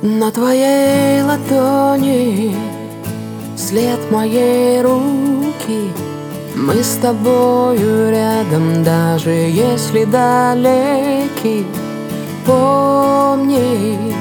На твоей ладони след моей руки. Мы с тобою рядом, даже если далеки. Помни,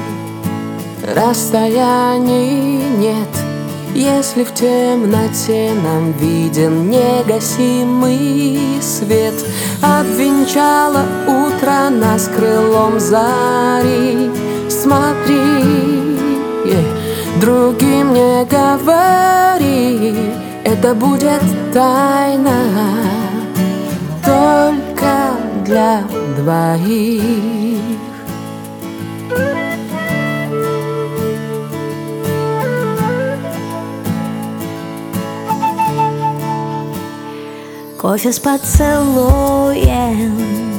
расстояний нет, если в темноте нам виден негасимый свет. Обвенчало утро нас крылом зари. Смотри, другим не говори, это будет тайна только для двоих. Кофе с поцелуем,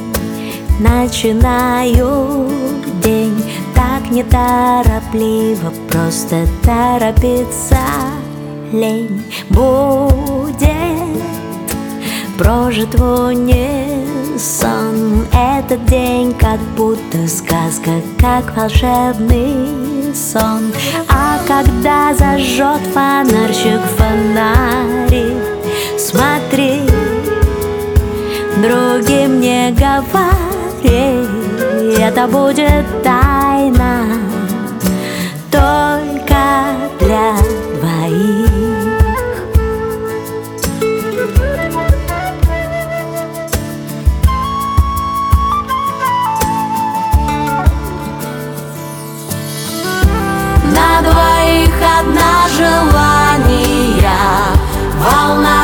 начинаю день так неторопливо, просто торопиться лень. Будет прожит в унисон этот день, как будто сказка, как волшебный сон. А когда зажжет фонарщик фонарик, смотри, другим не говори, это будет тайна только для двоих. На двоих одна желание, волна.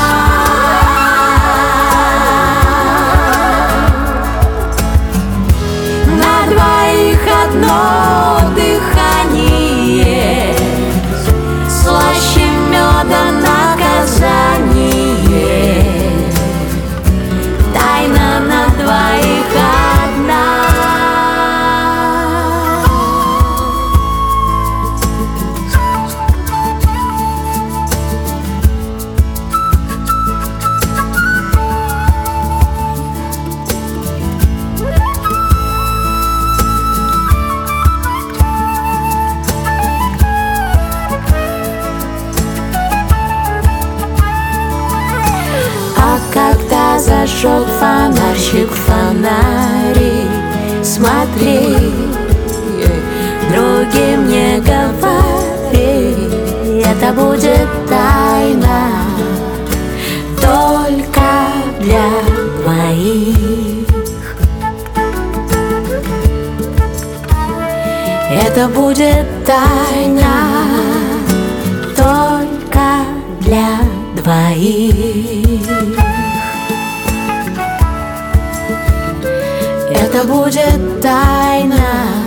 Одно дыхание, слаще меда наказание, тайна на двоих одна. Зажег фонарщик фонарик, смотри, другим не говори, это будет тайна только для двоих. Это будет тайна только для двоих. Это будет тайна